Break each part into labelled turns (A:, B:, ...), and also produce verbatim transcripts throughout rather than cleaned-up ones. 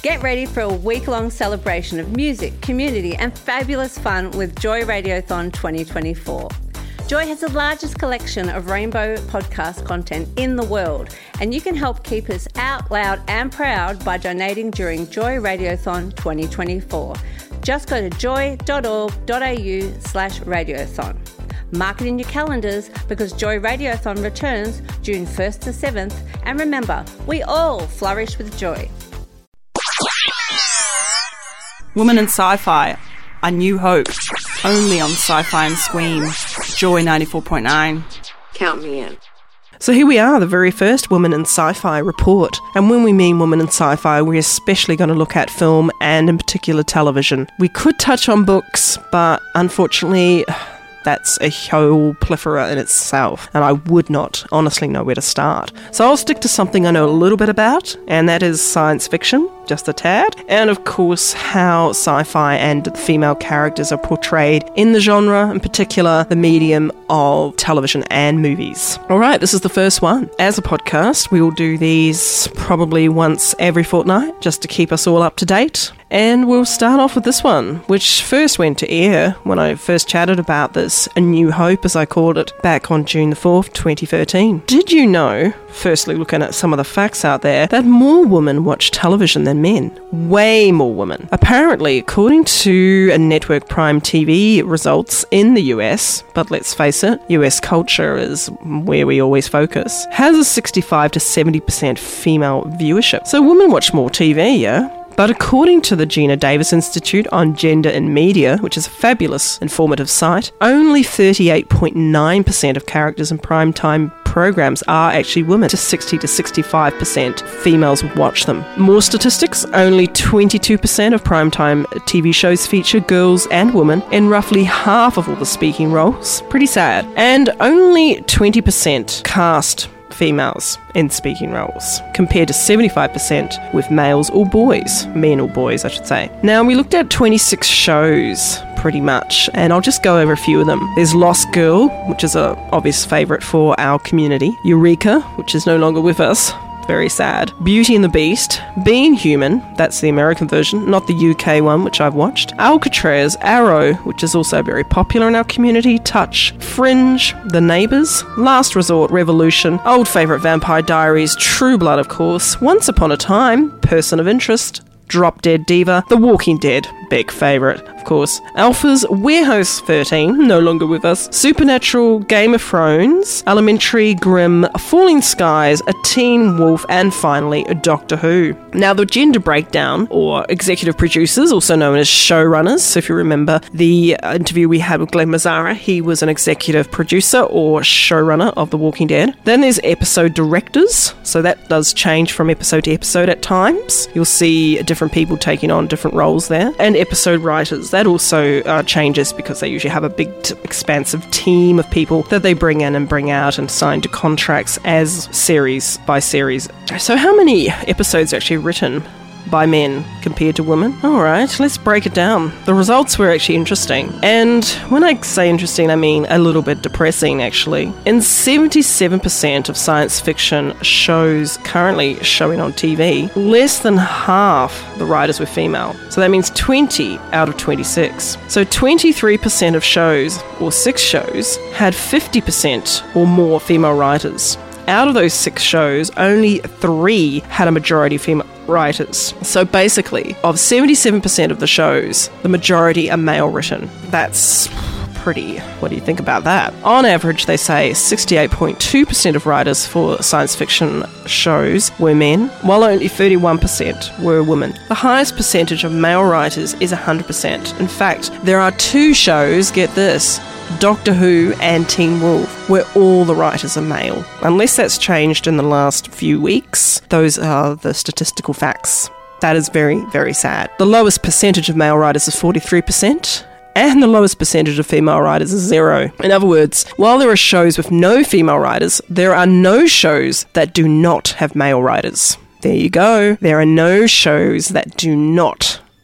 A: Get ready for a week-long celebration of music, community and fabulous fun with Joy Radiothon twenty twenty-four. Joy has the largest collection of rainbow podcast content in the world, and you can help keep us out loud and proud by donating during Joy Radiothon twenty twenty-four. Just go to joy.org.au slash radiothon. Mark it in your calendars because Joy Radiothon returns June first to seventh, and remember, we all flourish with joy.
B: Woman in Sci-Fi, A New Hope, only on Sci-Fi and Scream, Joy ninety-four point nine.
C: Count me in.
D: So here we are, the very first Woman in Sci-Fi report. And when we mean Woman in Sci-Fi, we're especially going to look at film and in particular television. We could touch on books, but unfortunately that's a whole plethora in itself, and I would not honestly know where to start. So I'll stick to something I know a little bit about, and that is science fiction, just a tad, and of course how sci-fi and the female characters are portrayed in the genre, in particular the medium of television and movies. Alright, this is the first one. As a podcast, we will do these probably once every fortnight, just to keep us all up to date. And we'll start off with this one, which first went to air when I first chatted about this, A New Hope as I called it, back on June the fourth, twenty thirteen. Did you know, firstly looking at some of the facts out there, that more women watch television than men? Way more women. Apparently, according to a Network Prime T V results in the U S, but let's face it, U S culture is where we always focus, has a sixty-five to seventy percent female viewership. So women watch more T V, yeah? But according to the Gina Davis Institute on Gender in Media, which is a fabulous informative site, only thirty-eight point nine percent of characters in primetime programs are actually women, to sixty to sixty-five percent females watch them. More statistics, only twenty-two percent of primetime T V shows feature girls and women in roughly half of all the speaking roles. Pretty sad. And only twenty percent cast females in speaking roles, compared to seventy-five percent with males or boys, men or boys I should say. Now we looked at twenty-six shows pretty much, and I'll just go over a few of them. There's Lost Girl, which is a obvious favourite for our community. Eureka, which is no longer with us. Very sad. Beauty and the Beast, Being Human, that's the American version, not the U K one, which I've watched. Alcatraz, Arrow, which is also very popular in our community. Touch, Fringe, The Neighbours, Last Resort, Revolution, old favourite Vampire Diaries, True Blood of course, Once Upon a Time, Person of Interest, Drop Dead Diva, The Walking Dead, big favourite, of course. Alphas, Warehouse thirteen, no longer with us. Supernatural, Game of Thrones, Elementary, Grimm, Falling Skies, A Teen Wolf, and finally, Doctor Who. Now, the gender breakdown, or executive producers, also known as showrunners, so if you remember the interview we had with Glenn Mazzara, he was an executive producer or showrunner of The Walking Dead. Then there's episode directors, so that does change from episode to episode at times. You'll see different people taking on different roles there. And episode writers, that also uh, changes because they usually have a big t- expansive team of people that they bring in and bring out and sign to contracts as series by series. So how many episodes are actually written by men compared to women? Alright, let's break it down. The results were actually interesting. And when I say interesting, I mean a little bit depressing, actually. In seventy-seven percent of science fiction shows currently showing on T V, less than half the writers were female. So that means twenty out of twenty-six. So twenty-three percent of shows, or six shows, had fifty percent or more female writers. Out of those six shows, only three had a majority of female writers. So basically, of seventy-seven percent of the shows, the majority are male written. That's pretty. What do you think about that? On average, they say sixty-eight point two percent of writers for science fiction shows were men, while only thirty-one percent were women. The highest percentage of male writers is one hundred percent. In fact, there are two shows, get this, Doctor Who and Teen Wolf, where all the writers are male. Unless that's changed in the last few weeks, those are the statistical facts. That is very, very sad. The lowest percentage of male writers is forty-three percent, and the lowest percentage of female writers is zero. In other words, while there are shows with no female writers, there are no shows that do not have male writers. There you go. There are no shows that do not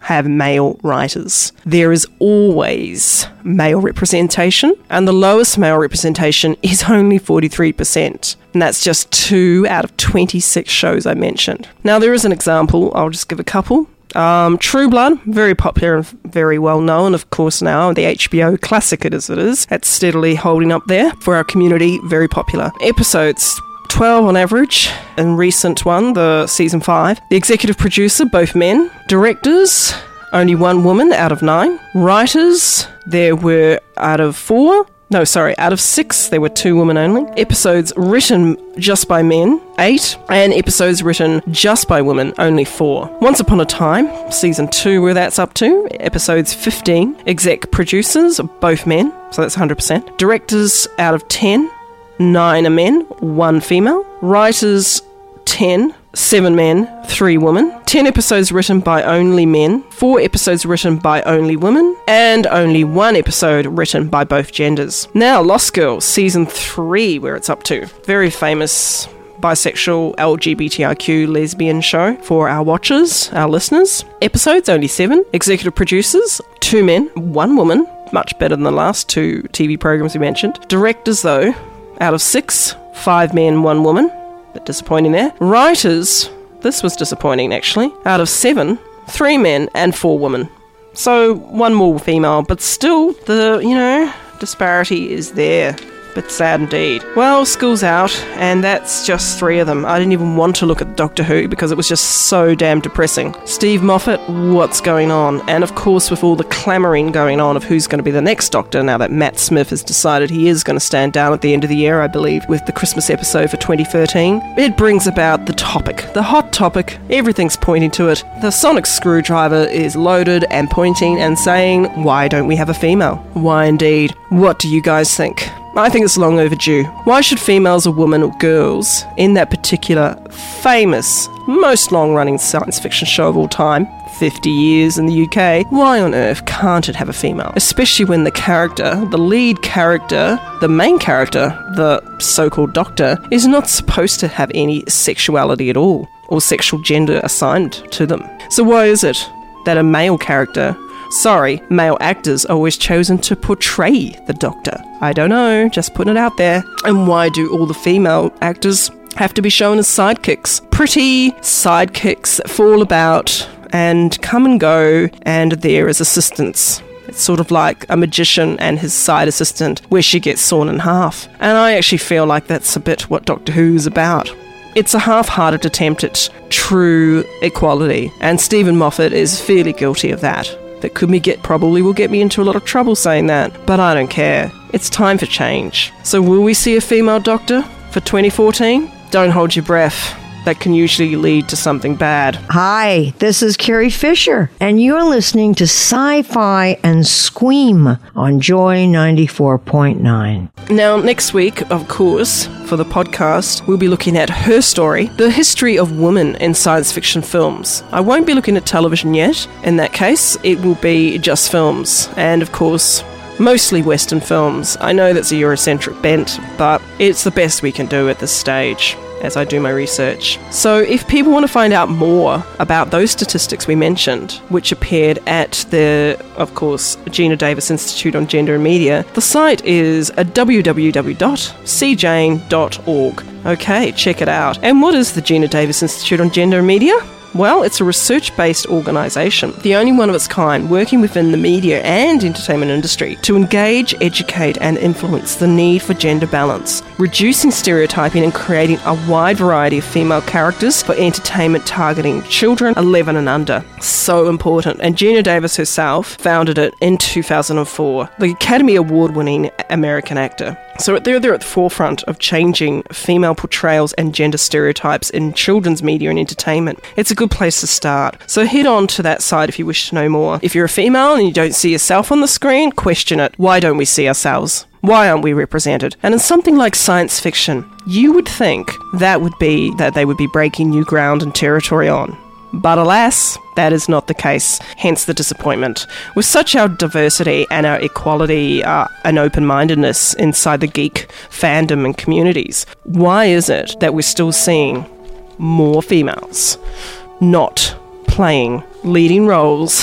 D: have male writers. There is always male representation, and the lowest male representation is only forty-three percent. And that's just two out of twenty-six shows I mentioned. Now, there is an example. I'll just give a couple. Um, True Blood, very popular and very well known, of course, now. The H B O classic it as it is. It's steadily holding up there for our community. Very popular. Episodes twelve on average. And recent one, the season five. The executive producer, both men. Directors, only one woman out of nine. Writers, there were out of four. No, sorry, out of six, there were two women only. Episodes written just by men, eight. And episodes written just by women, only four. Once Upon a Time, season two, where that's up to, episodes fifteen. Exec producers, both men, so that's one hundred percent. Directors, out of ten, nine are men, one female. Writers, ten. Seven men, three women. Ten episodes written by only men. Four episodes written by only women. And only one episode written by both genders. Now, Lost Girls, season three, where it's up to. Very famous bisexual L G B T I Q lesbian show for our watchers, our listeners. Episodes, only seven. Executive producers, two men, one woman. Much better than the last two T V programs we mentioned. Directors, though, out of six, five men, one woman. Bit disappointing there. Writers, this was disappointing actually. Out of seven, three men and four women. So one more female, but still the, you know, disparity is there. Bit sad indeed. Well, school's out, and that's just three of them. I didn't even want to look at Doctor Who because it was just so damn depressing. Steve Moffat, what's going on? And of course, with all the clamouring going on of who's going to be the next Doctor, now that Matt Smith has decided he is going to stand down at the end of the year, I believe, with the Christmas episode for twenty thirteen, it brings about the topic, the hot topic. Everything's pointing to it. The sonic screwdriver is loaded and pointing and saying, why don't we have a female? Why indeed? What do you guys think? I think it's long overdue. Why should females or women or girls in that particular famous, most long-running science fiction show of all time, fifty years in the U K, why on earth can't it have a female? Especially when the character, the lead character, the main character, the so-called Doctor, is not supposed to have any sexuality at all, or sexual gender assigned to them. So why is it that a male character... Sorry, male actors are always chosen to portray the Doctor. I don't know, just putting it out there. And why do all the female actors have to be shown as sidekicks? Pretty sidekicks that fall about and come and go, and there as assistants. It's sort of like a magician and his side assistant, where she gets sawn in half. And I actually feel like that's a bit what Doctor Who is about. It's a half-hearted attempt at true equality, and Stephen Moffat is fairly guilty of that. That could me get probably will get me into a lot of trouble saying that, but I don't care. It's time for change. So will we see a female Doctor for twenty fourteen? Don't hold your breath. That can usually lead to something bad.
C: Hi, this is Carrie Fisher, and you're listening to Sci-Fi and Squeam on Joy ninety-four point nine.
D: Now, next week, of course, for the podcast, we'll be looking at her story, the history of women in science fiction films. I won't be looking at television yet. In that case, it will be just films. And, of course, mostly Western films. I know that's a Eurocentric bent, but it's the best we can do at this stage as I do my research. So if people want to find out more about those statistics we mentioned, which appeared at the, of course, Gina Davis Institute on Gender and Media, the site is w w w dot c jane dot org. Okay, check it out. And what is the Gina Davis Institute on Gender and Media? Well, it's a research-based organisation, the only one of its kind working within the media and entertainment industry to engage, educate and influence the need for gender balance, reducing stereotyping and creating a wide variety of female characters for entertainment targeting children eleven and under. So important. And Gina Davis herself founded it in two thousand four, the Academy Award-winning American actor. So they're, they're at the forefront of changing female portrayals and gender stereotypes in children's media and entertainment. It's a good place to start. So head on to that site if you wish to know more. If you're a female and you don't see yourself on the screen, question it. Why don't we see ourselves? Why aren't we represented? And in something like science fiction, you would think that would be that they would be breaking new ground and territory on. But alas, that is not the case, hence the disappointment. With such our diversity and our equality uh, and open-mindedness inside the geek fandom and communities, why is it that we're still seeing more females not playing leading roles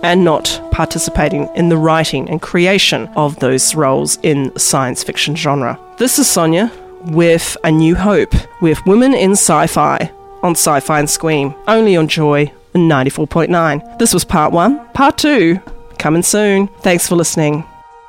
D: and not participating in the writing and creation of those roles in the science fiction genre. This is Sonia with A New Hope, with Women in Sci-Fi on Sci-Fi and Squeam, only on Joy ninety-four point nine. This was part one. Part two, coming soon. Thanks for listening.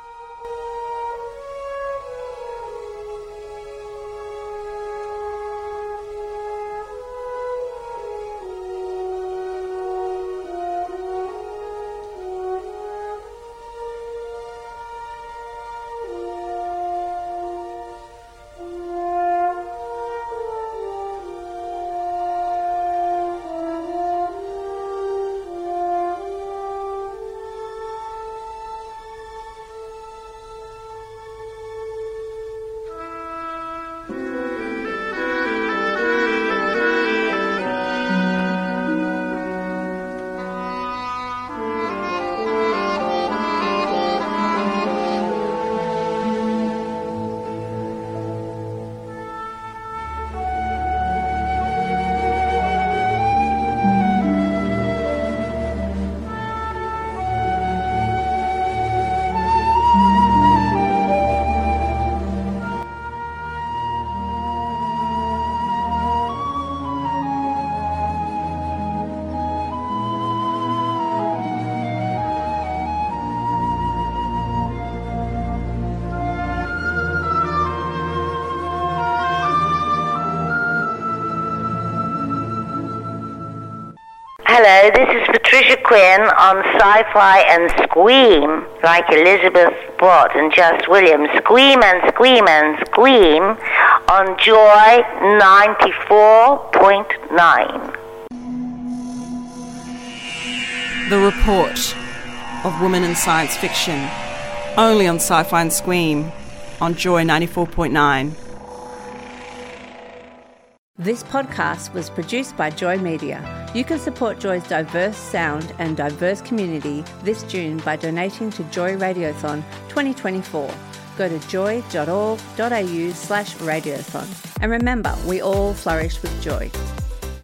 E: Hello, this is Patricia Quinn on Sci-Fi and Squeam, like Elizabeth Bott and Just Williams. Squeam and Squeam and Squeam on Joy ninety-four point nine.
B: The Report of Women in Science Fiction, only on Sci-Fi and Squeam on Joy ninety-four point nine.
A: This podcast was produced by Joy Media. You can support Joy's diverse sound and diverse community this June by donating to Joy Radiothon twenty twenty-four. Go to joy dot org dot a u slash radiothon. And remember, we all flourish with joy.